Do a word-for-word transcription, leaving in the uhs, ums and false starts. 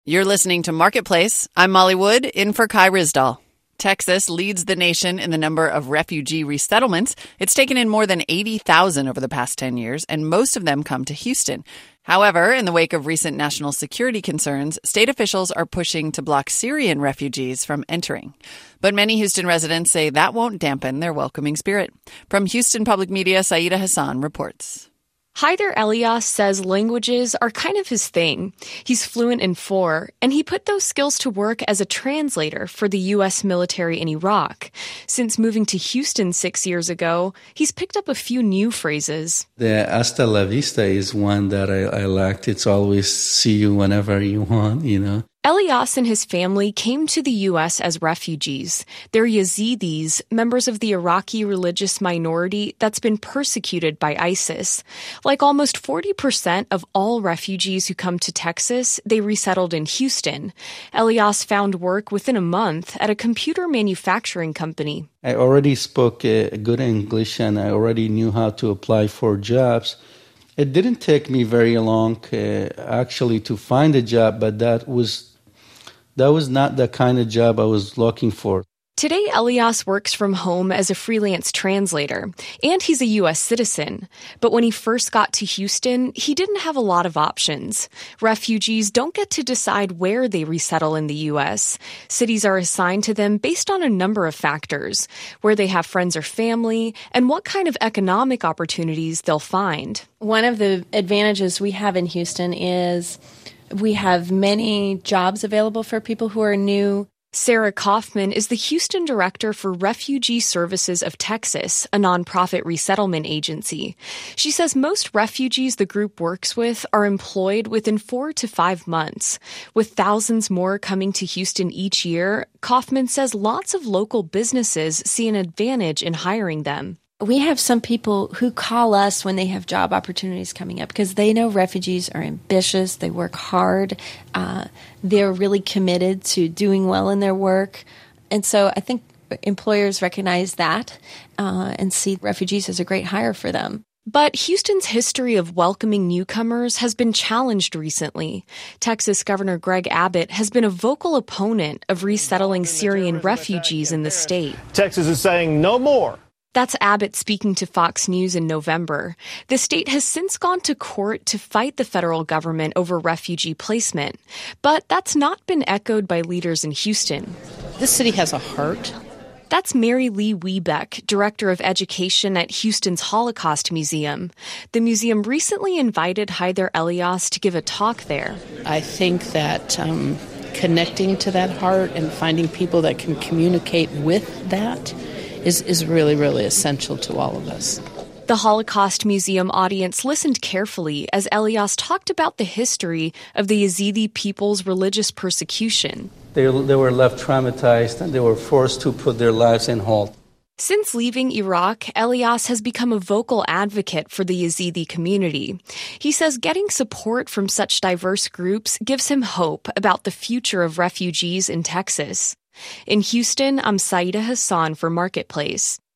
You're listening to Marketplace. I'm Molly Wood, in for Kai Ryssdal. Texas leads the nation in the number of refugee resettlements. It's taken in more than eighty thousand over the past ten years, and most of them come to Houston. However, in the wake of recent national security concerns, state officials are pushing to block Syrian refugees from entering. But many Houston residents say that won't dampen their welcoming spirit. From Houston Public Media, Saida Hassan reports. Haider Elias says languages are kind of his thing. He's fluent in four, and he put those skills to work as a translator for the U S military in Iraq. Since moving to Houston six years ago, he's picked up a few new phrases. The hasta la vista is one that I, I liked. It's always see you whenever you want, you know. Elias and his family came to the U S as refugees. They're Yazidis, members of the Iraqi religious minority that's been persecuted by ISIS. Like almost forty percent of all refugees who come to Texas, they resettled in Houston. Elias found work within a month at a computer manufacturing company. I already spoke uh, good English and I already knew how to apply for jobs. It didn't take me very long uh, actually to find a job, but that was That was not the kind of job I was looking for. Today, Elias works from home as a freelance translator, and he's a U S citizen. But when he first got to Houston, he didn't have a lot of options. Refugees don't get to decide where they resettle in the U S. Cities are assigned to them based on a number of factors, where they have friends or family, and what kind of economic opportunities they'll find. One of the advantages we have in Houston is we have many jobs available for people who are new. Sarah Kaufman is the Houston Director for Refugee Services of Texas, a nonprofit resettlement agency. She says most refugees the group works with are employed within four to five months. With thousands more coming to Houston each year, Kaufman says lots of local businesses see an advantage in hiring them. We have some people who call us when they have job opportunities coming up because they know refugees are ambitious, they work hard, uh, they're really committed to doing well in their work. And so I think employers recognize that uh, and see refugees as a great hire for them. But Houston's history of welcoming newcomers has been challenged recently. Texas Governor Greg Abbott has been a vocal opponent of resettling Syrian refugees in the state. Texas is saying no more. That's Abbott speaking to Fox News in November. The state has since gone to court to fight the federal government over refugee placement. But that's not been echoed by leaders in Houston. This city has a heart. That's Mary Lee Wiebeck, Director of Education at Houston's Holocaust Museum. The museum recently invited Haider Elias to give a talk there. I think that um, connecting to that heart and finding people that can communicate with that is, is really, really essential to all of us. The Holocaust Museum audience listened carefully as Elias talked about the history of the Yazidi people's religious persecution. They, they were left traumatized and they were forced to put their lives in halt. Since leaving Iraq, Elias has become a vocal advocate for the Yazidi community. He says getting support from such diverse groups gives him hope about the future of refugees in Texas. In Houston, I'm Saida Hassan for Marketplace.